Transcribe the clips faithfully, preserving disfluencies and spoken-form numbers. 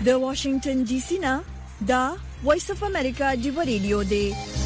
د واشنگټن ډي سي نه دا وایس اف امریکا دی ریډیو دی.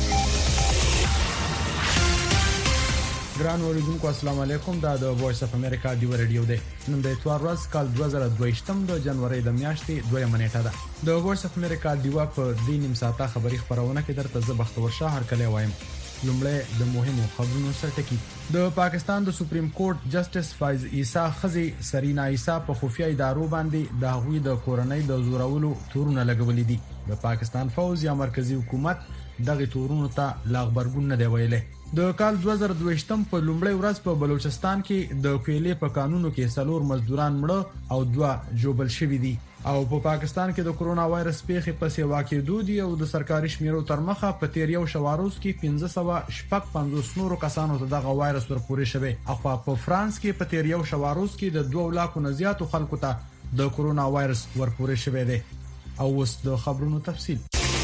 ګران اوریدونکو السلام علیکم. دا د وایس اف امریکا دی ریډیو دی. نن د اتوار ورځ کال دوه زره دوه شپږم د جنوري د میاشتې دویمه نیټه ده. د وایس اف امریکا دی په دې نیم ساعته خبری خبرونه کې درته زه بختور شاه هر کله وایم. لومړی د مهمو خبرونو سرټکی. د پاکستان د سپریم کورټ جسټس فایز عیسی خزي سرینا عیسی په خفیه ادارو باندې د هغوی د کورنۍ د زورولو تورونه لګولې دي. د پاکستان فوز یا مرکزی حکومت دغه تورونو ته لاغبرګون نه دی ویلې. د کال دوه زره دوه شپږم په لومړی ورځ په بلوچستان کې د کویلې په قانونو کې څلور مزدوران مړه او دوه جوبل شوي دي. او په پاکستان کې د کرونا وایرس پیښې پسې واقع دي او د سرکاري شمیرو تر مخه په تیر یو شواروز کې پنځه سوه شپږ پنځوس نورو کسانو ته دغه وایرس ورپورې شوی. اخوا په فرانس کې په تیر یو شواروز کې د دوه لاکو نه زیاتو خلکو ته د کرونا وایرس ورپورې شوی دی. او اوس د خبرونو تفصیل.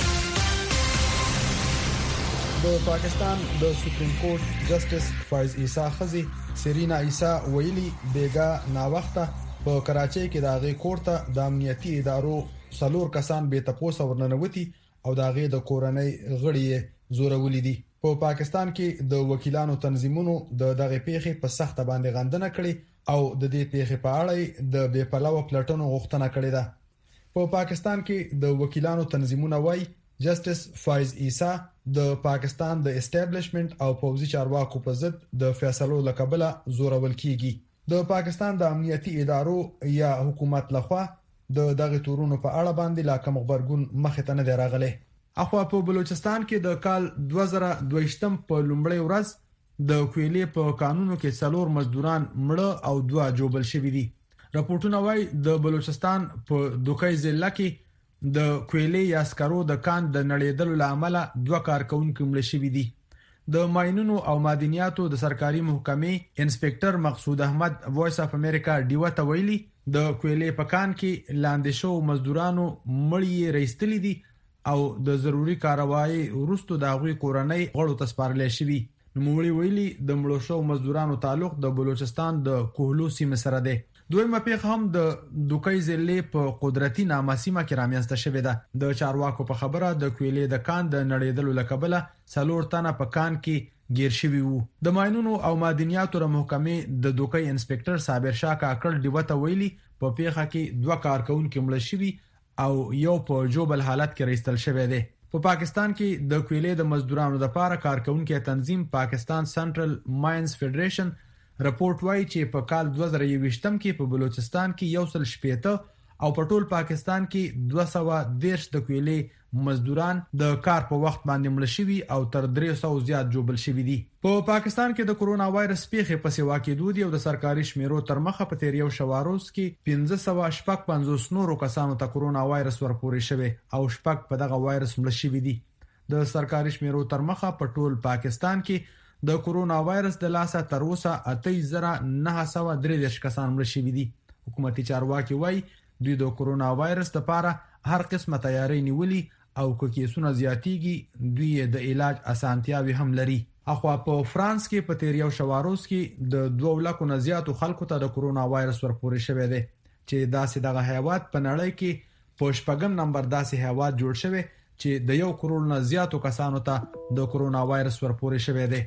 د پاکستان د سپریم کورټ جسټس فایز عیسی خزي سرینا عیسی ویلي بیګا نا وخته په کراچۍ کې د هغې کور ته د امنیتي ادارو څلور کسان بې تپوسه ورننوتي او د هغې د کورنۍ غړي یې زورولي دي. په پاکستان کې د وکیلانو تنظیمونو د دغه پیښې په سخته باندې غندنه کړې او د دې پیښې په اړه د بې پلوه پلټنو غوښتنه کړې ده. په پاکستان کې د وکیلانو تنظیمونه وایي جسټس فایز عیسی د پاکستان د اسټابلیشمنت او پوځي چارواکو په ضد د فیصلو لکبله زورول کیږي. د پاکستان د امنیتي ادارو یا حکومت لخوا د دغه تورونو په اړه باندې لا کوم خبرګون مخه ته نه راغلی. اخوا په بلوچستان کې د کال دوه زره دوه شپږم په لومړی ورځ د کویلې په قانونو کې څلور مزدوران مړه او دوه جوبل شوي دي. راپورټونه وايي د بلوچستان په دوکۍ ضلع کې د کویلې یا سکرو د کان د نړیدلو لامل دوه کارکونکو مړه شوي دي. د ماینونو او معدنیاتو د سرکاري محکمې انسپکټر مقصود احمد وایس اف امریکا ډیو ته ویلي د کویلې په کان کې لاندې شو مزدورانو مړی رئیستلي دي او د ضروري کاروایی وروسته د هغوی کورنۍ غړو ته سپارل شوی. نوموړي ویلي د مړو شو مزدورانو تعلق د بلوچستان د کوهلو سیمه سره دی. دویمه پیښه هم د دوکۍ ضلع په قدرتي نامسیمه کې رامنځته شوې ده. د چارواکو په خبره د کویلې د کان د نړیدلو لکبله څلور تنه په کان کې گیر شوي وو. د ماینونو او معدنیاتو محکمې د دوکۍ انسپکټر صابر شاه کاکړ ډیو ته ویلي په پیښه کې دوه کارکونکو مړه شوي او یو په جوبل حالت کې رئیستل شوی دی. په پاکستان کې د کویلې د مزدورانو لپاره کارکونکو تنظیم پاکستان سنټرل ماینز فدریشن رپورټ وايي چې په کال دوه زره یو شپږم کې په بلوچستان کې یو سل شپېته او په ټول پاکستان کې دوه سوه دېرش د کویلې مزدوران د کار په وخت باندې مړه شوي او تر درې سوه زیات جوبل شوي دي. په پاکستان کې د کرونا وایرس پیښې پسې واقع دي او د سرکاري شمیرو تر مخه په تیر یو شواروز کې پنځه سوه شپږ پنځوس نورو کسانو ته کرونا وایرس ورپورې شوی او شپږ په دغه وایرس مړه شوي دي. د سرکاري شمیرو تر مخه په ټول پاکستان کې د کرونا وایرس د لاسه تر اوسه اته زره نه سوه درې دېرش کسان مړه شوي دي. حکومتي چارواکي وایي دوی د کرونا وایرس لپاره هر قسمه تیاری نیولي او که کیسونه زیاتیږي دوی د علاج اسانتیاوي هم لري. اخوا په فرانس کې په تیر یو شواروز کې د دوه لاکو نه زیاتو خلکو ته د کرونا وایرس ورپورې شوی دی چې داسې دغه هیواد په نړۍ کې په شپږم نمبر داسې هیواد جوړ شوی چې د یو کروڑ نه زیاتو کسانو ته د کرونا وایرس ورپورې شوی دی.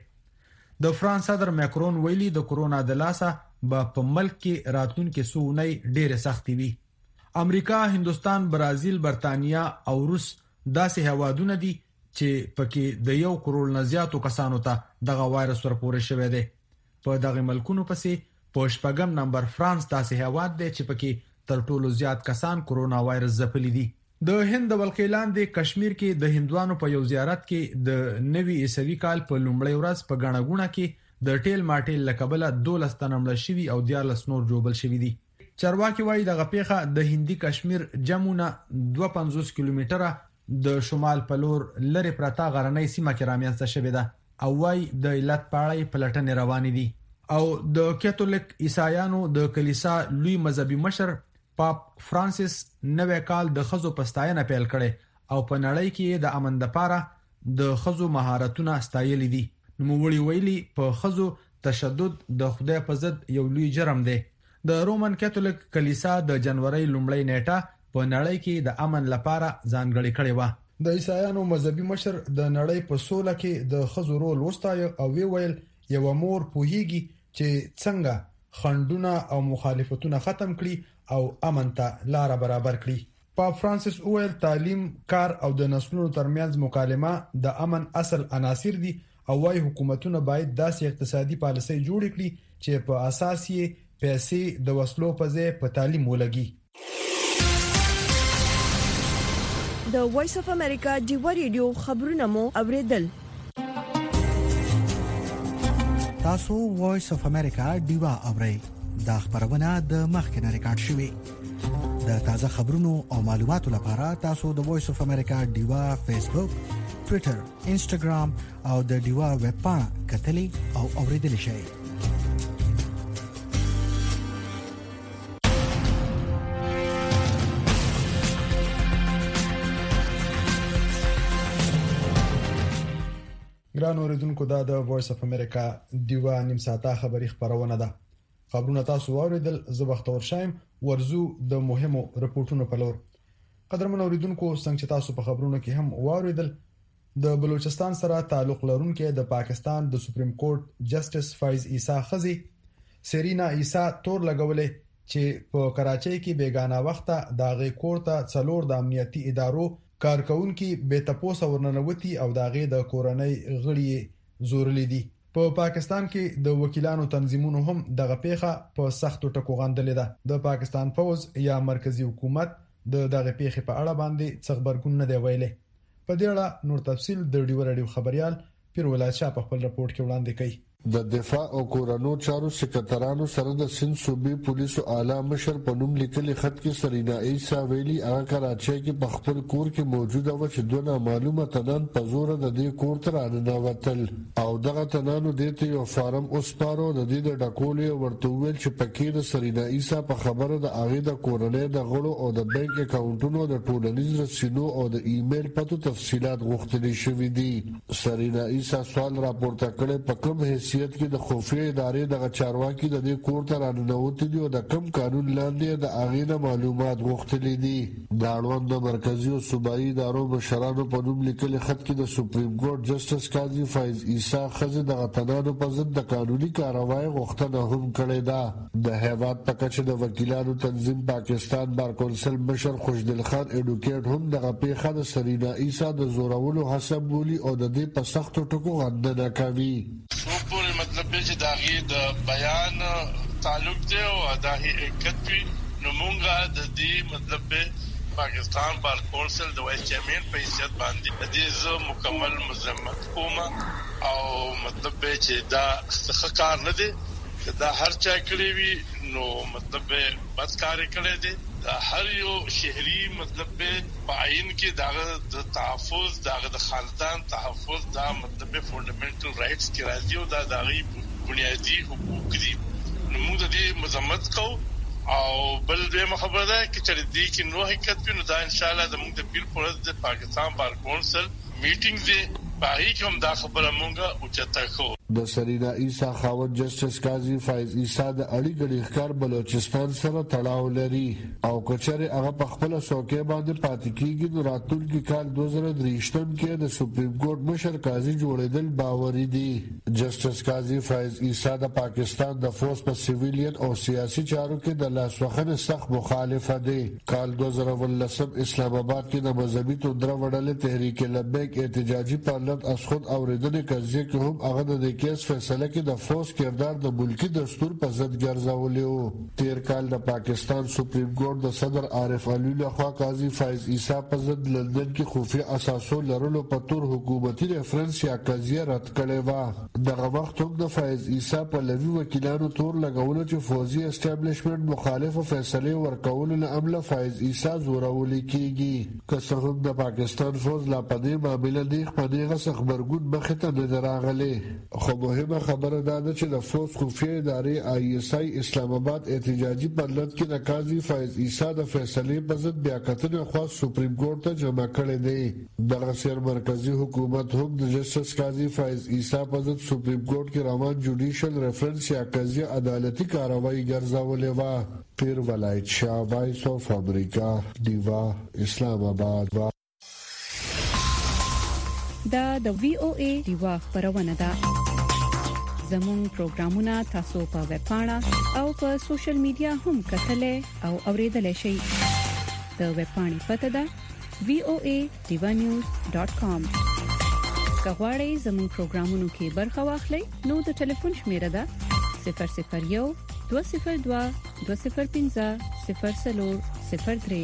د فرانس صدر ماکرون ویلي د کرونا د لاسه به په ملک کې راتلونکي څو اونۍ ډېرې سختې وي. امریکا، هندوستان، برازیل، برتانیا او روس داسې هیوادونه دي چې پکې د یو کروڑ نه زیاتو کسانو ته دغه وایرس ورپورې شوی دی. په دغه ملکونو پسې په شپږم نمبر فرانس داسې هیواد دی چې پکې تر ټولو زیات کسان کرونا وایرس ځپلي دي. د هند د ولقې لاندې کشمیر کې د هندوانو په یو زیارت کې د نوي عیسوي کال په لومړۍ ورځ په ګڼه ګوڼه کې د ټیل ماټیل لکبله دولس تنه مړه شوي او دیارلس نور جوبل شوي دي. چارواکي وایي دغه پیښه د هندي کشمیر جمونه دوه پنځوس کیلومتره د شمال په لور لرې پرته غرنۍ سیمه کې رامنځته شوې ده او وایي د علت په اړه پلټنې روانې دي. او د کاتولیک عیسایانو د کلیسا لوی مذهبي مشر پاپ فرانسیس نوې کال د خزو پستاینه پیل کړي او په نړۍ کې د امن لپاره د خزو مهارتونه ستایلي دي. نوموړي ویلي په خزو تشدد د خدای په ضد یو لوی جرم دی. د رومن کاتولیک کلیسا د جنوري لومړۍ نیټه په نړۍ کې د امن لپاره ځانګړې کړې و. د عیسایانو مذهبي مشر د نړۍ په سوله کې د ښځو رول وستایه او وی ویل یو مور پوهیږي چې څنګه خندونه او مخالفتونه ختم کړي او امن ته لار برابر کړي. پاپ فرانسیس اویل تعلیم، کار او د نسلونو ترمنځ مکالمه د امن اصل عناصر دي او وايي حکومتونه باید داسې اقتصادي پالیسۍ جوړ کړي چې په اساس یې پیسې د وسلو په ځای په تعلیم ولګي. د وایس اف امریکا ډیوا ریډیو خبرونه مو اوریدل. تاسو وایس اف امریکا ډیوا اورئ. دا خبرونه د مخکنه ریکارډ شوې. د تازه خبرونو او معلوماتو لپاره تاسو د وایس اف امریکا ډیوا فیسبوک، ټوئیټر، انسټاګرام او د ډیوا ویب پاڼه کتلې او اوریدل شئ. ګران اوریدونکو، دا د وایس اف امریکا ډیوا نیم ساعته خبری خبرونه ده. خبرونه تاسو واوریدل. زه بختور شایم. ورزو د مهمو رپورټونو په لور. قدرمن اوریدونکو، څنګه چې تاسو په خبرونو کې هم واوریدل، د بلوچستان سره تعلق لرونکي د پاکستان د سپریم کورټ جسټس فایز عیسی خزي سرینا عیسی تور لګولې چې په کراچۍ کې بیگانه وخته د غي کورته څلور د امنیتي ادارو کارکونکو به تاسو ورننوتی او د غي د کورنۍ غړي زورلې دي. په پا پاکستان کې د وکیلانو تنظیمونو هم دغه پیښه په سختو ټکو غندلې ده. د پاکستان فوز یا مرکزی حکومت د دغه پیښې په اړه باندې څه خبرګون نه دی ویلي. په دې اړه نور تفصيل د ډیو رادیو خبريال پیر ولایت شاه په خپل رپورت کې وړاندې کړي. د دفاع او کورونو چارو سکرټرانو سره د سند صوبې پولیسو اعلی مشر په نوم لیکلي خط کې سرینا عیسی ویلي هغه کراچۍ کې په خپل کور کې موجوده و چې دونه معلومه تنان په زور د دې کور تر راننوتل او دغه تنانو د ته یو فارم اوسپارو د دې د ډکولې ورته ویل چې پکې د سرینا عیسی په خبره د هغه د کورنۍ د غړو او د بانک اکاونټونو د ټولنیز رسینو او د ایمیل پتو تفصيلات غوښتل شوې دي. سرینا عیسی سوال راپورته کړي په کوم حیثیت کې د خفیه ادارې د چارواکي د دې کور ته راننوتي دي او د کم قانون لاندې د اغینه معلومات غوښتلې دي. د اړوند د مرکزی او صوبایي ادارو مشرانو په نوم لیکلي خط کې د سپریم کورټ جسټس قاضي فایز عیسی خزي د غتنانو په ضد د قانوني کاروایی غوښتنه هم کړې ده. د هیواد په کچه د وکیلانو تنظیم پاکستان بار کونسل مشر خوشدل خان اډوکیټ هم دغه پیښه د سرینا عیسی د زورولو حساب بولی او د دې په سختو ټکو غندنه کوي. مطلب چې داغي د بیان تعلق دی او داغي اکتوي نو مونږه د دې مطلب پاکستان بار کونسل د وایس چیرمن په حیثیت باندې د دې زو مکمل مذمت کوم او مطلب چې دا څه کار نه دی دا هر چا کړی وي نو مطلب بس کار کړی دی. دا هر یو شهري مطلب په عین کې داغه د تحفظ داغه د خاندان تحفظ دا مطلب فونډامنټل رائټس کې راځي او دا دغه بنیادی حقوق دي. نو موږ د دې مذمت کوو او بل دې خبره ده چې دې کې نو حقیقت په نو دا ان شاء الله د موږ د پیر پرز د پاکستان بار کونسل میټینګ دی پای کوم دا خبره مونږه او چته خو د سرینا عیسی خاوند جسټس قاضي فایز عیسی د اړي ګډي ښکار بلوچستان سره تړاو لري او کچره هغه په خپل سوکې باندې پاتې کیږي. نو راتلونکي کال دوه زره درې کې د سپریم کورټ مشر قاضي جوړېدل باوري دي. جسټس قاضي فایز عیسی د پاکستان د فوج په سیویلین او سیاسي چارو کې د لاسوخنې سخت مخالفه دی. کال دوه زره ولسم اسلام آباد کې د مذهبي توندره وړلې تحریک لبیک احتجاجي پارلمان اسخود اوریدنې قضیه کې هم هغه د کیس فیصله کې د فوج کردار د ملکی دستور په ضد ګرځولې. تیر کال د پاکستان سپریم کورټ د صدر عارف علي لخوا قاضي فایز عیسی په ضد لندن کې خفیه اساسو لرلو په تور حکومتي ریفرنس یا قضیه رد کړې و. دغه وخت هم د فایز عیسی په لوی وکیلانو تور لګولو چې فوزي اسټابلیشمنت مخالف فیصله ورکول له عمله فایز عیسی زورول کیږي. که څه هم د پاکستان فوج لا په دې معاملې نه خپلېږي هغه خبرګون مخه ته نه راغله خو مهمه خبره ده چې د فوز خفیه ادارې آی ایس آی اسلام آباد احتجاجي بلد کې د قاضي فیض عیسی د فیصلې په ضد بیا کتنه خاص سپریم کورټ ته جمع کړي دي دغه سیر مرکزی حکومت هم د جسټس قاضي فیض عیسی په ضد سپریم کورټ کې روان جوډیشل ریفرنس یا قضیه عدالتي کاروایی ګرځولې و پیر ولایت شاه وایس اف امریکا دیوا اسلام آباد و دا د وی او ای دیوا خبرونه ده زموږ پروګرامونه تاسو په ویب پاڼه او په سوشل میډیا هم کتلای او اوریدلای شئ د ویب پاڼې پته ده وی او ای دیوا نیوز ډاٹ کام کغواړئ زموږ پروګرامونو کې برخه واخلئ نو د ټلیفون شمیره ده صفر صفر یو دوه صفر دوه دوه صفر پنځه صفر څلور صفر درې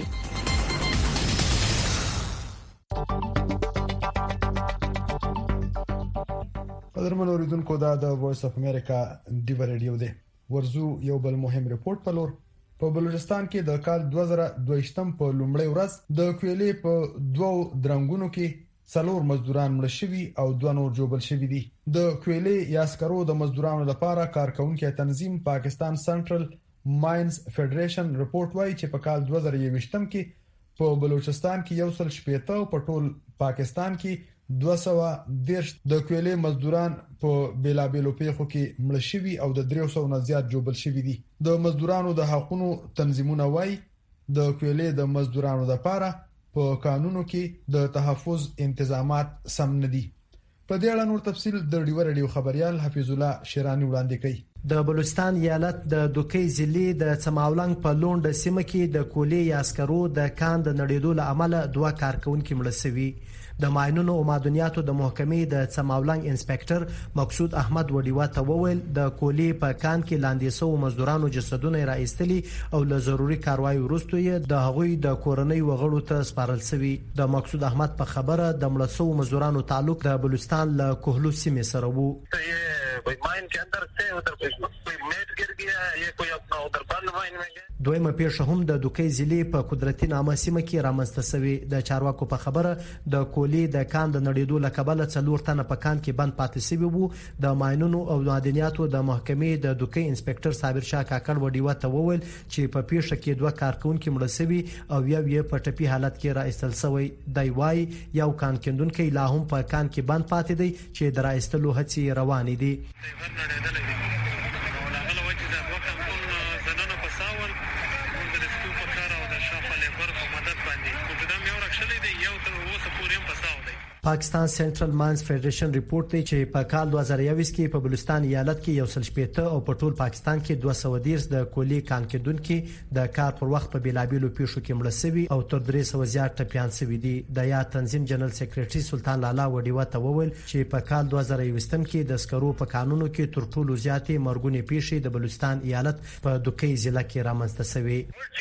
قدرمن اوریدونکو دا د وایس اف امریکا دیو ریډیو دی ورزو یو بل مهم ریپورت په لور په بلوچستان کې د کال دوه زره دوه په لومړۍ ورځ د کویلې په دوو درنګونو کې څلور مزدوران مړ شوي او دوه نور جوړل شوي دي د کویلې یاسکرو د مزدورانو لپاره کارکونکو تنظیم پاکستان سنټرل ماینز فدریشن ریپورت وايي چې په کال دوه زره یو کې په بلوچستان کې یو سل شپږ په ټول پاکستان کې دوه سوه دیرش د کویلې مزدوران په بیلابېلو پیښو کې مړ شوي او د درې سوه نه زیات جوړل شوي دي د مزدورانو د حقوقو تنظیمونه وايي د کویلې د مزدورانو لپاره په قانونو کې د تحفظ انتظامات سم نه دي په دې اړه نور تفصيل د ډیو ریډیو خبريال حفیظ الله شیرانی وړاندې کوي د بلوچستان ایالت د دوکې ضلع د څماولنګ په لوند سیمه کې د کولې یاسکرو د کاند نړیدو له امله دوه کارکونکو مړ شوي د ماینونو او معدنیاتو د محکمې د څماولنګ انسپکټر مقصود احمد وډیوا ته وویل د کولې په کان کې لاندې سو مزدورانو جسدونه راایستلي او له ضروري کاروایی وروسته د هغوی د کورنۍ وغړو ته سپارل شوی د مقصود احمد په خبره د مړ سو مزدورانو تعلق د بلوچستان له کوهلو سیمې سره وو माइन के अंदर से उधर कोई मेट गिर गया ये कोई अपना उधर बंद माइन में गया دویمه پیښه هم د دوکې ضلع په قدرتي نامه سیمه کې رامنځته شوې د چارواکو په خبره د کولې د کان د نړیدو لکبله څلور تنه په کان کې بند پاتې شوی وو د ماینونو او معدنیاتو د محکمې د دوکې انسپکټر صابر شاه کاکړ وډیوا ته وویل چې په پیښه کې دوه کارکونکو مړ شوي او یو یې په ټپي حالت کې راایستل شوی دی وای یو کان کندونکو لا هم په کان کې بند پاتې دی چې د راایستلو هڅې روانې دي پاکستان سنټرل ماینز فدریشن ریپورت دی چې په کال دوه زره یو کې په بلوچستان ایالت کې یو سل شپږ او په ټول پاکستان کې دوه سوه دیرش د کولې کان کېدونکو د کار پر وخت په بیلابېلو پیښو کې مړ شوي او تر درې سوه زیات ټپیان شوي دي د یا تنظیم جنرال سیکریټري سلطان لالا وډیوا ته وویل چې په کال دوه زره یو کې د سکرو په قانونو کې تر ټولو زیاتې مرګونې پیښې د بلوچستان ایالت په دوکې ضلع کې رامنځته شوې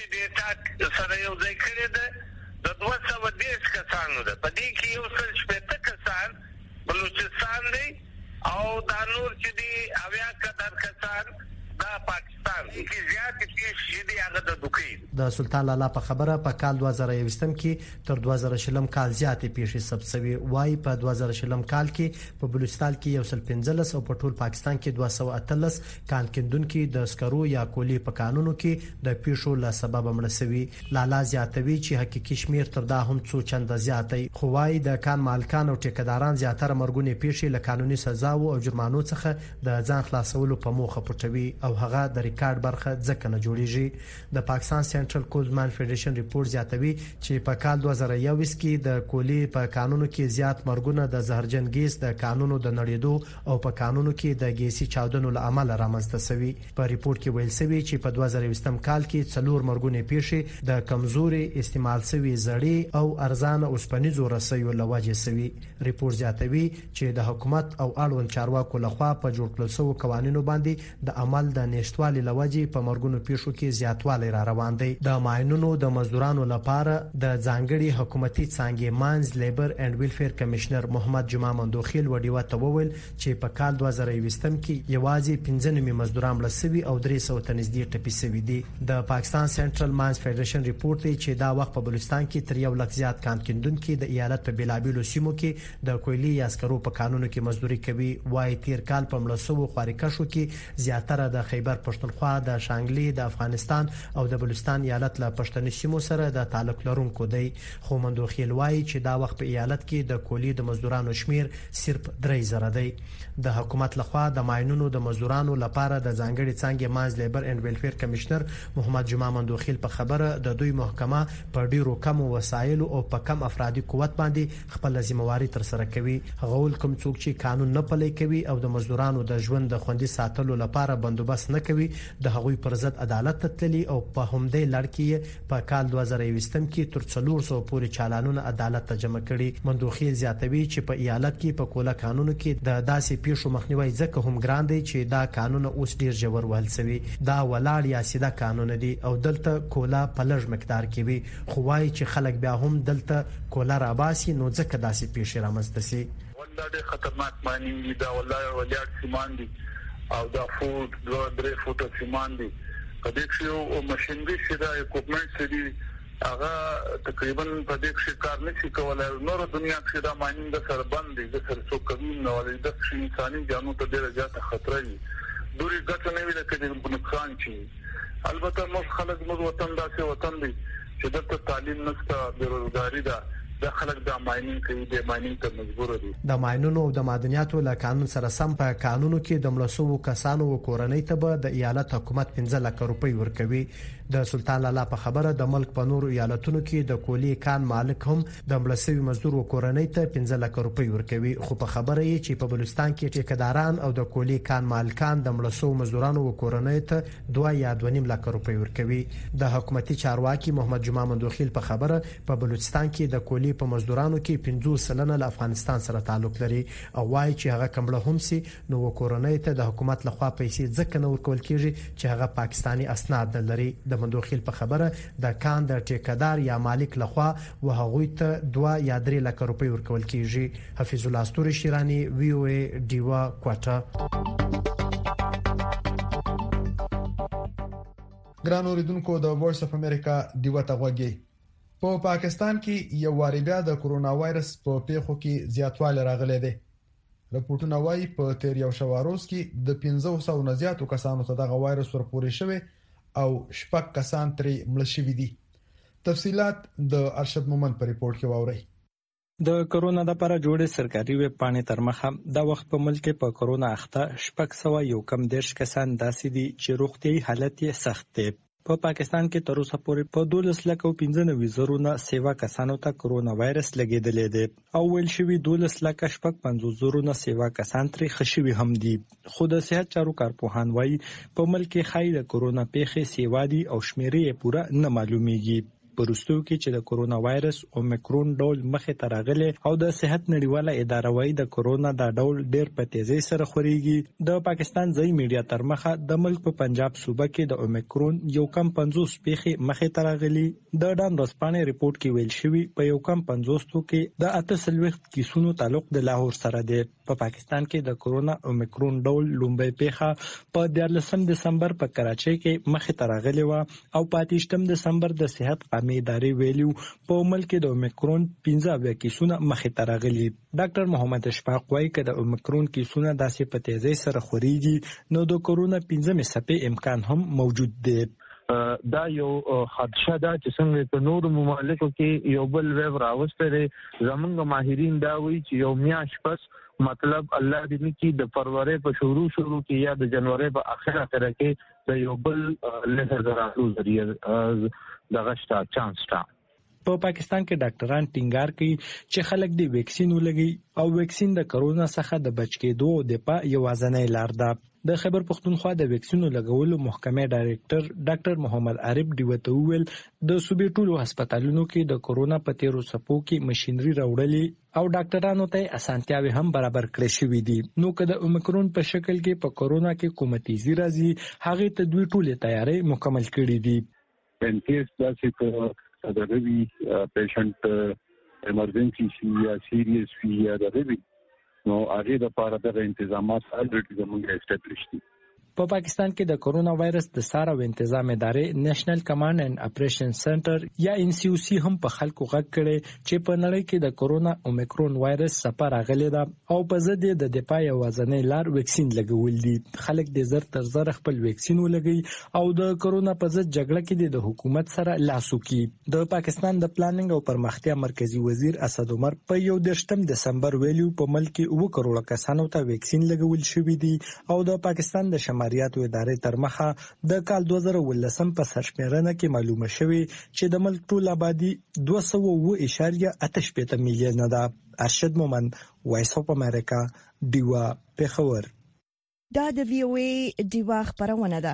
د دوه سوه دیرش کسانو ده په دې کې یو سل شپږ کسان بلوچستان دی او دا نور چې دی اویا قدر کسان دا پاکستان کې زیات پیښې دي هغه د دوکې د سلطان لالا په خبره په کال دوه زره یو کې تر دوه زره شلم کال زیاتې پیښې ثبت شوې وای په دوه زره شلم کال کې په بلوچستان کې یو سل پنځلس او په ټول پاکستان کې دوه سوه اتلس کان کندونکو د سکرو یا کولې په قانونو کې د پیښو له سبب مړ شوي لالا زیاتوي چې حقيقي شمیر تر دا هم څو چنده زیاتې خو وای د کان مالکان او ټیکداران زیاتره مرګونې پیښې له قانوني سزا او جرمانو څخه د ځان خلاصولو په موخه پټوي او هغه د ریکارډ برخه ځکه نه جوړیږي د پاکستان سنټرل کوزمان فدریشن ریپورت زیاتوي چې په کال دوه زره یو کې د کولې په قانونو کې زیات مرګونه د زهرجن ګیس د قانونو د نړیدو او په قانونو کې د ګیسي چاودنو له امله رامنځته شوی په ریپورت کې ویل شوی چې په دوه زره یو کال کې څلور مرګونه پیښې د کمزوري استعمال شوی زړی او ارزانه اوسپنیزو رسیو لوجه شوی ریپورت زیاتوي چې د حکومت او اړوند چارواکو لخوا په جوړ کړل شوی قوانینو باندې د عمل د نشټوالي لوجې په مرګونو پیښو کې زیاتوالی را روان دی. د ماینونو د مزدورانو لپاره د ځانګړي حکومتي څانګې مانز لیبر اینڈ ویلفیر کمشنر محمد جمعه مندوخیل وډیوه ته وویل چې په کال دوه زره یوویشتم کې یوازې پنځه نیمه مزدوران مړه شوي او درې سوه ته نږدې ټپي شوي دي. د پاکستان سنټرل ماینز فدریشن ریپورت دی چې دا وخت په بلوچستان کې تر یو لک زیات کان کیندونکو د ایالت په بیلابیلو سیمو کې د کویلي یا سکرو په قانونو کې مزدوري کوي. وايي تیر کال په ملسوو خواریکښو کې زیاتره د خیبر پښتونخوا، د شانګلي، د افغانستان او د بلوچستان ایالت له پښتني سیمو سره د تعلق لرونکو دی. خو مندوخیل وايي چې دا وخت په ایالت کې د کویلي د مزدورانو شمیر صرف درې زره دی. د حکومت لخوا د ماینونو د مزدورانو لپاره د ځانګړي څانګې مانز لیبر اینڈ ویلفیر کمشنر محمد جمعه مندوخیل په خبره د دوی محکمه په ډیرو کم وسایل او په کم افرادي قوت باندې خپل ذمہواری تر سره کوي. غول کوم څوک چې قانون نه پلي کوي او د مزدورانو د ژوند د خوندي ساتلو لپاره بندوبست نه کوي د هغوی پر ضد عدالت ته تللی او په همدې لړ کې په کال دوه زره یوویشتم کې تر څلور سوه پورې چالانونه عدالت ته جمع کړي. مندوخیل زیاتوي چې په ایالت کې په کوله قانونو کې د داسې پیښو مخنیوي ځکه هم ګران دی چې دا قانون اوس ډیر ژور وهل شوی. دا ولاړ یا سیده قانون دی او دلته کوله په لږ مقدار کې وي. خو وايي چې خلک بیا هم دلته کوله را باسي نو ځکه داسې پیښې رامنځته شي. والله ډېر خطرناک ماینینګ دی. دا والله ولیاړ سیمان دي او دا فوټ دوه درې فوټه سیمان دي. په دې کې یو ماشينري چې دا اکوپمنټ دي هغه تقریبا په دې کې کار نه شي کولای. نور دنیا کې دا ماینینګ د سره بند دي، د سره څوک کوي نو ولې د انساني جانو ته ډېر زیات خطر دی. دوی ګټه نه ویل کېږي په نقصان شي. البته موږ خلک موږ وطن داسې وطن دی چې دلته تعلیم نشته، بیروزګاری ده. د خلک د ماینینګ کوي د ماینینګ ته مجبور دي. د ماینونو او د معدنیاتو له قانون سره سم په قانونو کې د ملسوو کسانو او کورنۍ ته به د ایالت حکومت پنځه لک روپۍ ورکوي. د سلطان لالا په خبره د ملک په نورو ایالتونو کې د کولی کان مالک هم د ملسوي مزدور او کورنۍ ته پنځه لک روپۍ ورکوي. خو په خبره یې چې په بلوچستان کې ټیکداران او د کولی کان مالکان د ملسوو مزدورانو او کورنۍ ته دوه یا دوه نیم لک روپۍ ورکوي. د حکومتي چارواکي محمد جمعه مندوخیل په خبره په بلوچستان کې د کولی په مزدورانو کې پنځوس سلنه له افغانستان سره تعلق لري او وايي چې هغه کمبله هم سي نو کورنۍ ته د حکومت لخوا پیسې ځکه نه ورکول کیږي چې هغه پاکستانی اسناد نه لري. د مندوخیل په خبره د کان د ټیکدار یا مالک لخوا وهغوی ته دوه یا درې لک روپۍ ورکول کیږي. حفیظ الله استوري شیرانی وی او ای دیوا کوټه. ګران اوریدونکو د وایس اف امریکا دیوا ته غوږی. په پا پاکستان کې یو واری بیا د کرونا وایرس په پیښو کې زیاتوالی راغلی دی. راپورټونه وايي په تیر یو شواروز کې د پنځه سوه نه زیاتو کسانو ته دغه وایرس ورپورې شوی او شپږ کسان ترې مړه شوي دي. تفصيلات د ارشد مومن په ریپورت کې واورئ. د کرونا لپاره جوړې سرکاري ویب پاڼې تر مخه دا وخت په ملک په کرونا اخته شپږ سوه یو کم دېرش کسان داسې دي چې روغتیايي حالت یې سخت دی. په پاکستان کې تر اوسه پورې په دولس لک او پنځه نوي زره نه سیوا کسانو ته کرونا وایرس لګیدلی دی او ویل شوي دولس لک شپږ پنځوس زره نه سیوا کسان ترې ښه شوي هم دي. خو د صحت چارو کارپوهان وایي په ملک کې ښایي د کرونا پیښې سیوا دي او شمیرې یې پوره نه معلومیږي. په وروستیو کې چې د کرونا وایرس اومیکرون ډول مخې ته راغلی او د صحت نړیواله اداره وايي د کرونا دا ډول ډیر په تیزۍ سره خوريږي. د پاکستان ځای میډیا تر مخه د ملک په پنجاب صوبه کې د اومیکرون یو کم پنځوس پیښې مخې ته راغلي. د ډان ورځپاڼې ریپورت کې ویل شوی په یو کم پنځوستو کې د اته څلوېښت کیسونو تعلق د لاهور سره دی. په پاکستان کې د کرونا اومیکرون ډول لومړی پیښه په دیارلسم دسمبر په کراچۍ کې مخې ته راغلې وه او په اتیشتم دسمبر د صحت قامې ادارې ویلو په ملک کې د اومیکرون پنځه اویا کیسونه مخې ته راغلي. ډاکټر محمد اشفاق وایي که د اومیکرون کیسونه داسې په تیزۍ سره خوريږي نو د کرونا پنځمې څپې امکان هم موجود دی. دا یو خدشه ده چې څنګه په نورو ممالکو کې یو بل ویب راوسته دی. زمونږ ماهرین دا وایي چې یو میاشت پس مطلب الله دې نکي د فروری په شروع شروع کې یا د جنوري په اخره سره کې د یو بل لهر دراتو ذریعہ دغه شته چانس شته. په پاکستان کې ډاکټران ټینګار کوي چې خلک د ویکسین ولګي او ویکسین د کرونا څخه د بچ کېدو د په یوازنۍ لار ده. د خیبر پښتونخوا د ویکسینو لګولو محکمې ډایریکټر ډاکټر محمد عارف دیوته ویل د صوبې ټولو هسپتالونو کې د کورونا په تیرو څپو کې ماشينري راوړلې او ډاکټرانو ته اسانتیاوي هم برابر کړې شوې دي. نو که د اومیکرون په شکل کې په کورونا کې کومه تیزی راځي هغه ته دوی ټولې تیاری مکمل کړې دي. ان کیس داسې د روي پیشنټ ایمرجنسي شي یا سیریس وي یا د روي نو هغه د لپاره د تنظیمات الریډي زموږ اسټابلیش دي. په پاکستان کې د کورونا وایرس د سار او تنظیم ادارې نېشنل کمانډ اینڈ اپریشن سنټر یا ان سی او سی هم په خلکو غږ کړي چې په نړۍ کې د کورونا اومیکرون وایرس څپه راغلې ده او په ضد د دفاع یوازنۍ لار ویکسین لګول دي. خلک د زر تر زر خپل ویکسین ولګي او د کورونا په ضد جګړه کې د حکومت سره لاس وکړي. د پاکستان د پلانینګ او پرمختیا مرکزی وزیر اسد عمر په یو دشتم دسمبر ویلو په ملک کې اوه کروڑه کسانو ته ویکسین لګول شوې دي او د پاکستان د شماریاتو ادارې تر مخه د کال دوه زره ولسم په سرشمیرنه کې معلومه شوې چې د ملک ټول آبادی دوه سوه اووه اعشاریه اته شپېته میلیونه ده. ارشد مومن، وایس اف امریکا، ډیوا پېښور. دا د وی او ای ډیوا خبرونه ده.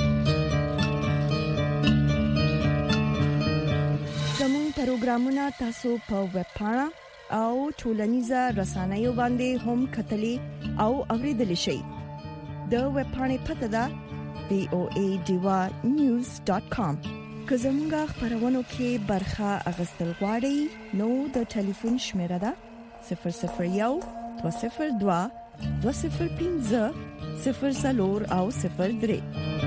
زموږ پروګرامونه تاسو په ویب پاڼه او ټولنیزه رسنیو باندې هم کتلی او اوریدلی شئ. د ویب پاڼې پته ده وی او ای ډیوا نیوز ډاټ کام. که زموږ خبرونو کې برخه اخیستل غواړئ نو د ټلیفون شمیره ده صفر صفر یو دوه صفر دوه دوه صفر پنځه صفر څلور او صفر درې.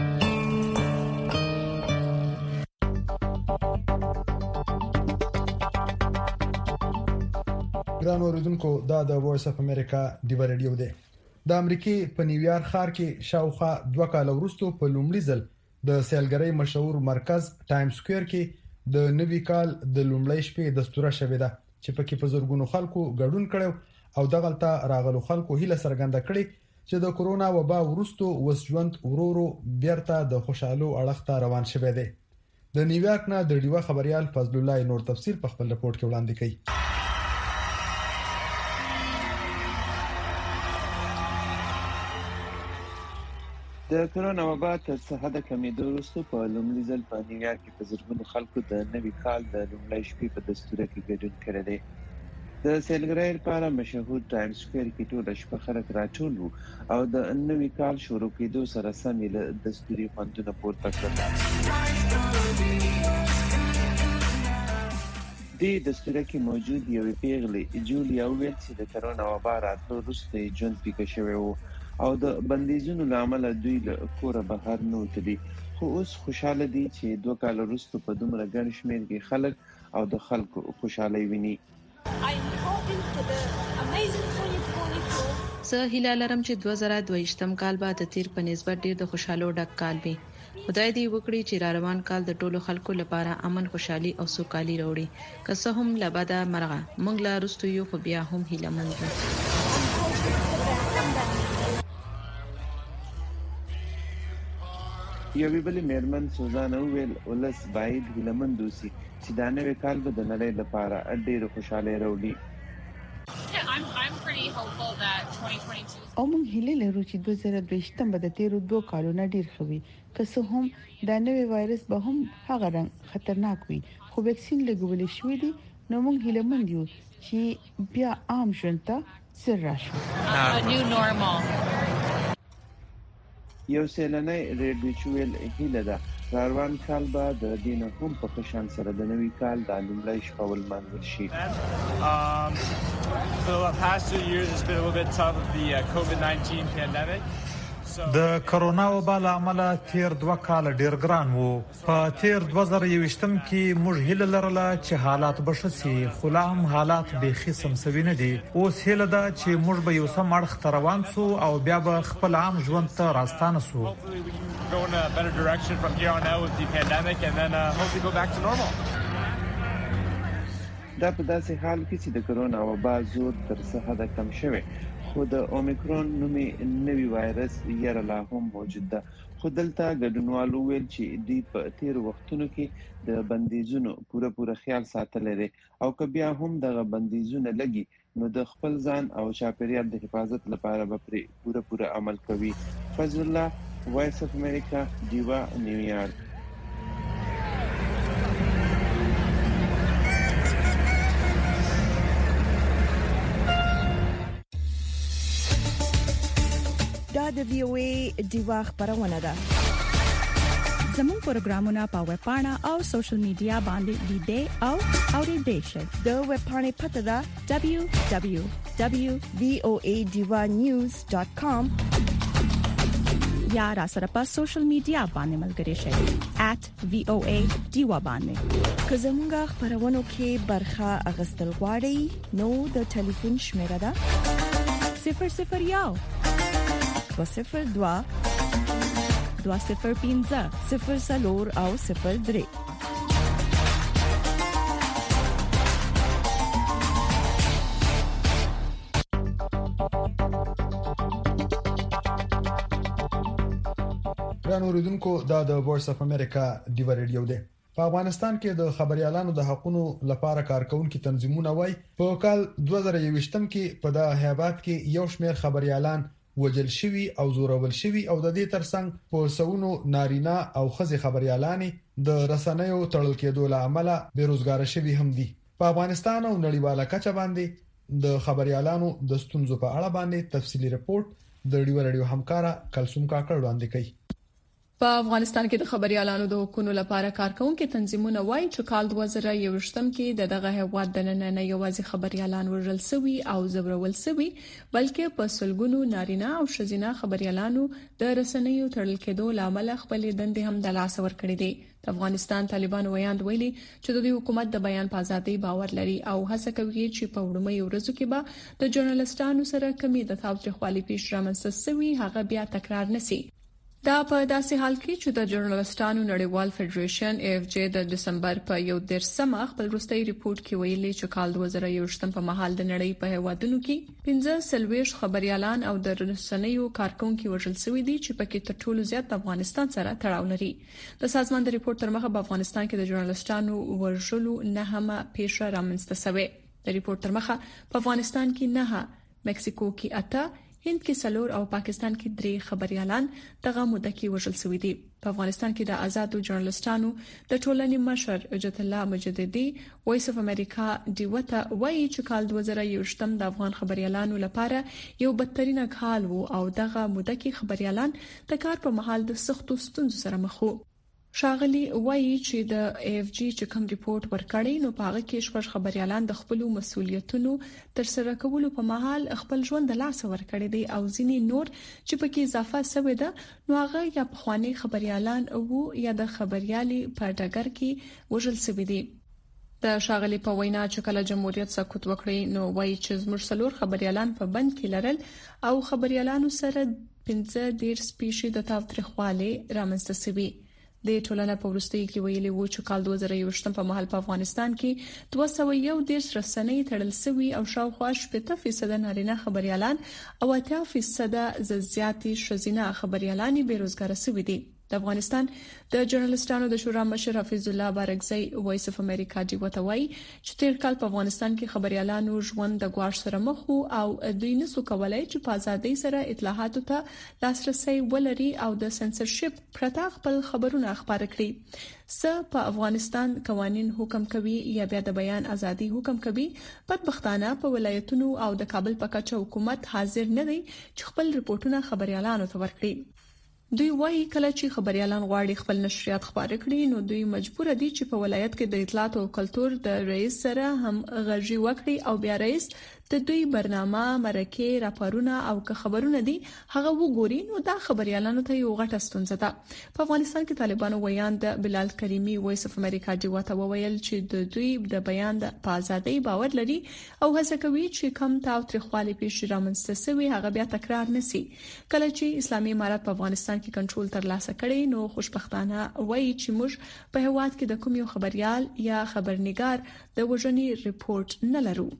ګران اوریدونکو دا د وایس اف امریکا ډیوا ریډیو دی. د امریکای په نیویارک ښار کې شاوخوا دوه کال وروسته په لومړي ځل د سیلګرۍ مشهور مرکز ټایم سکوير کې د نوي کال د لومړۍ شپې دستوره شوې ده چې پکې په زورګونو خلکو ګډون کړو او دغلطه راغلو خلکو هیله څرګنده کړې چې د کورونا وبا وروسته وسژوند ورورو بیرته د خوشحالو اړخ ته روان شوه دی. د نیویارک نه د ډیوا خبريال فضل الله نور تفصیل په خپل رپورت کې وړاندې کړي. د کرونا وبا تر څه حده کمېدو وروسته په لومړي ځل په نیویارک کې په زرګونو خلکو د نوي کال د لومړۍ شپې په دستوره کې ګډون کړی دی. د سیلګرۍ لپاره مشهور ټایم سکوير کې ټوله شپه خلک راټول وو او د نوي کال شروع کېدو سره سم یې له دستوري خوندونه پورته کړل. دې دستوره کې موجود یوې پیغلې جولیا ویل چې د کرونا وبا راتلو وروسته یې ژوند پیکه شوی و او د بندیزونو لامل دوی له کوره بهر نه وتلي، خو اوس خوشاله دي چې دوه کال وروسته په دومره ګڼ شمېر کې خلک او د خلکو خوشحالي ویني. زه هیله لرم چې دوه زره دوه ویشتم کال به د تیر په نسبت ډیر د خوشحالو ډک کال وي. خدای دې وکړي چې را روان کال د ټولو خلکو لپاره امن، خوشحالي او سوکالي راوړي. که څه هم لبدا مرغه موږ لا رستو یو خو بیا هم هیله مند یو. یوې بلې میرمن سوزانه وویل ولس باید هیلهمند اوسي چې دا نوی کال به د نړۍ لپاره ډېره خوشحالي راوړي. او موږ هیله لرو چې دوه زره دوه ویشتم به د تیرو دوه کالونو ډیر ښه وي. که څه هم دا نوی وایرس به هم هغه رنګ خطرناک وي، خو ویکسین لګول شوی دی نو موږ هیلهمند یو چې بیا عام ژوند ته سر راشي. یو سیلانی ریډویچویل هیله ده را روان کال به د دین هم په خشان سره د نوي کال د لومړۍ شپه ولمانځل شي. د کرونا وبا له امله تیر دوه کال ډیر ګران وو. په تیر دوه زره یوویشتم کې موږ هیله لرله چې حالات به ښه شي، خو لا هم حالات بیخي سمسوي نه دي. اوس هیله ده چې موږ به یو سم اړخ ته روان سو او بیا به خپل عام ژوند ته راستانه سو. دا په داسې حال کې چې د کرونا وبا زور تر څه حده کم شوی، خو د اومیکرون نومي نوي وایرس یې لا هم موجود ده. خو دلته ګډونوالو ویل چې دوی په تیر وختونو کې د بندیزونو پوره پوره خیال ساتل لري او که بیا هم د بندیزونو لګي نو د خپل ځان او چاپیریال د حفاظت لپاره به پوره پوره عمل کوي. فضل الله، وایس اف امریکا، دیوا، نیویارک. دا د وی او ای دیوا خبرونه ده. زموږ پروګرامونه په ویب پاڼه او سوشل میډیا باندې لیدئ او اوریدئ شئ. د ویب پاڼې پته ده دبليو دبليو دبليو دوت وی او ای دیوا نیوز ډاٹ کام یا را سره په سوشل میډیا باندې ملګري شئ ایٹ وی او ای دیوا باندې. که زموږ خبرونو کې برخه اغستل غواړئ نو د ټلیفون شمیره ده صفر صفر یو صفر دوا دوا صفر پینځه صفر سلور او صفر درې. ګران اوریدونکو، دا د وایس اف امریکا دیوا ریډیو دی. په افغانستان کې د خبريالانو د حقوقو لپاره کارکونکو تنظیمونه وای په کال دوه زره یوویشتم کې په د هیابات کې یو شمېر خبريالان وجل شوی او زورول شوی او د دې ترڅنګ په سونو نارینه او ښځې خبريالانې د رسنیو تړل کېدو له امله بیروزګار شوی هم دي. په افغانستان او نړیواله کچه باندې د خبريالانو د ستونزو په اړه باندې تفصیلی رپورت د ډیو رادیو همکارا کلثوم کاکړ وړاندې کوي. په افغانستان کې د خبريالانو د حقوقو لپاره کارکونکو تنظیمونه وایي چې کال دوه زره یوویشتم کې د دغه هیواد د نن نه یوازې خبريالان وژل شوي او زبرول شوي بلکې په سلګونو نارینه او ښځینه خبريالانو د رسنیو تړل کېدو لامل خپل دندې هم د لاس ور کړې دي. د افغانستان طالبانو ویاند ویلي چې د حکومت د بیان په ازادۍ باور لري او هڅه کوي چې په وړمې ورځو کې به د ژورنالستانو سره کمی د تاوتریخوالي پیښ رامنځته شوي هغه بیا تکرار نشي. دا په داسې حال کې چې د ژورنالستانو نړیوال فدریشن ای اف جی د دسمبر په یو درسمه خپل وروستي ریپورت کې ویلي چې کال دوه زره یوویشتم په مهال د نړۍ په هیوادونو کې پنځه سلويش خبريالان او د رسنیو کارکونکو وژل شوي دي چې پکې تر ټولو زیات د افغانستان سره تړاو لري. د سازمان د ریپورت تر مخه په افغانستان کې د ژورنالستانو وژلو نهمه پیښه رامنځته شوه. د ریپورت تر مخه په افغانستان کې نه، مکسیکو کې اته، هند کې سلور او پاکستان کې درې خبريالان دغه موده کې وژل شوي دي. په افغانستان کې د آزادو ژورنالستانو د ټولنې مشر حجت الله مجددي وایس اف امریکا دیوته وایي چې کال دوه زره یوویشتم د افغان خبريالانو لپاره یو بدترین کال وو او دغه موده کې خبريالان د کار په محل د سختو ستونزو سره مخ وو. شاغلی وایي چې د ای اف جی چې کوم ریپورت ورکړی نو په هغه کې شپږ خبريالان د خپل مسولیتونو تر سره کولو په محل خپل ژوند د لاس ورکړی دی او ځینې نور چې پکې اضافه شوی ده نو هغه یا په خواني خبريالان او یا د خبريالي په ډګر کې وژل شوی دي. د شاغلی په وینا چې کله جمهوریت سقوط وکړي نو وایي چې زموږ څلور خبريالان په بند کې لرل او خبريالانو سره پنځه ډیر سپیشي د تاوتریخوالي رامنځته شوي. د ټولنې په وروستي کې ویلي وو چې کال دوه زره یوویشتم په محل په افغانستان کې دوه سوه یو دېرش رسنۍ تړل شوي او شاوخوا شپږ فیصد نارینه خبريالان او اته فیصد زیاتې ښځینه خبريالان بیروزګار شوي دي. د افغانستان د ژورنالستانو د شورا مشر حفیظ الله بارکزی وایس اف امریکا دی وتوي چې تیر کال په افغانستان کې خبريالانو ژوند د ګواښ سره مخ وو او دوی نسو کولای چې په ازادۍ سره اطلاعاتو ته لاسرسي ولري او د سنسرشپ پرته خپل خبرونه خبره کړي. څه په افغانستان قوانين حکم کوي یا بیا د بیان ازادي حکم کوي. بدبختانه په ولایتونو او د کابل په کچه حکومت حاضر نه دی چې خپل ریپورتونه خبريالانو ته ورکړي. دوی وایي کله چې خبريالان غواړي خپل نشریات خبرې کړي نو دوی مجبور دي چې په ولایت کې د اطلاعات او کلتور د رئیس سره هم غږی وکړي او بیا رئیس د دوی برنامه مرکه راپورونه او که خبرونه دي هغه وګوري نو دا خبريالانو ته یو غټه ستونزه ده. په افغانستان کې طالبانو ویاند بلال کریمی وایس اف امریکا دی وته وویل چې د دوی د بیان په ازادۍ باور لري او هڅه کوي چې کم تاوتریخوالي پیښ رامنځته شوی هغه بیا تکرار نشي. کله چې اسلامي امارات په افغانستان کې کنټرول ترلاسه کړي نو خوشبختانه وایي چې موږ په هواد کې د کوم یو خبريال یا خبرنګار د وژنې ریپورت نه لرو.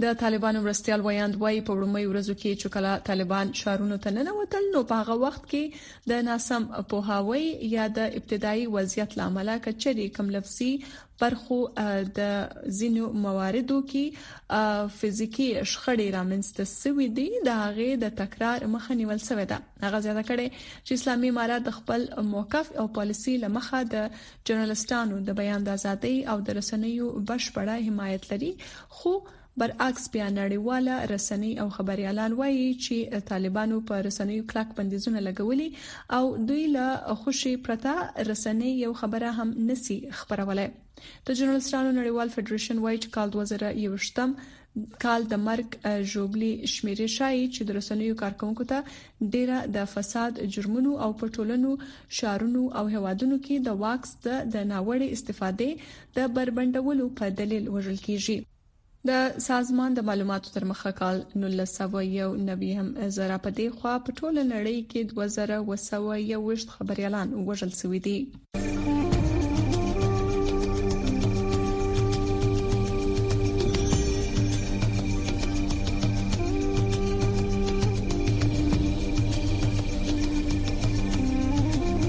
د طالبانو مرستيال ویاند وایي په وړمې ورځو کې چې کله طالبان شارونو ته ننوتل نو په هغه وخت کې د ناسم پوهاوی یا د ابتدایي وضعیت لامل کچري کم لفظي برخو د زینو مواردو کې فزیکی شخړې رامنځته شوې دي د هغه د تکرار مخه نیول شوې ده. هغه زیاته کړي چې اسلامي امارات د خپل موقف او پالیسي لمخه د ژورنالستانو د بیان د ازادۍ او د رسنیو بشپړه حمایت لري، خو برعکس بیا نړیواله رسنۍ او خبريالان وایي چې طالبانو په رسنیو کلک بندیزونه لګولي او دوی له خوشي پرتا رسنۍ یو خبره هم نسی خبرولای. د ژورنالستانو نړیوال فدریشن وایي چې کال دوه زره یوویشتم کال د مرګ جوړلی شمیرې شایي چې د رسنیو کارکونکو ته ډیره د فساد جرمونو او پټولنو شارونو او هوادونو کې د واکس د ناوړه استفادې د بربندولو په دلیل وژل کیږي. د سازمان د معلوماتو تر مخه کال نولس سوه یو نوي هم زره په دې خوا په ټوله نړۍ کې دوه زره وسوه یوویشت خبريالان وژل شوي دي.